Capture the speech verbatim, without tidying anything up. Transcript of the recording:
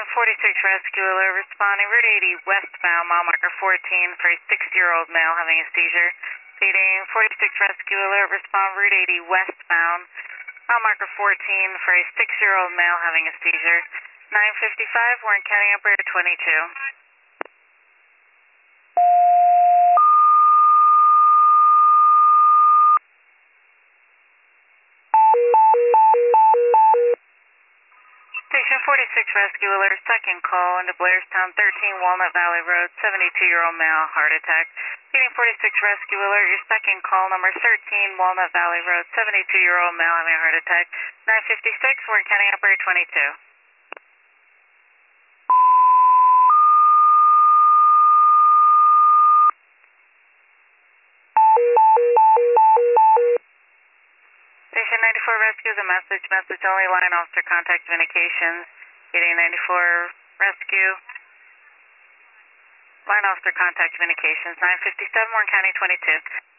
forty-six Rescue Alert responding Route eighty westbound, mile marker fourteen for a six-year-old male having a seizure. Feeding forty-six Rescue Alert, respond Route eighty westbound, mile marker fourteen for a six-year-old male having a seizure. nine fifty-five, Warren County Operator twenty-two. Station forty-six Rescue Alert, second call into Blairstown, thirteen Walnut Valley Road, seventy-two-year-old male, heart attack. Feeding forty-six Rescue Alert, your second call, number thirteen Walnut Valley Road, seventy-two-year-old male having a heart attack. nine fifty-six, Warren County Operator twenty-two. Station ninety-four Rescue is a message, message only, line officer contact communications. Feeding ninety-four Rescue. Line officer contact communications, nine fifty-seven, Warren County twenty-two.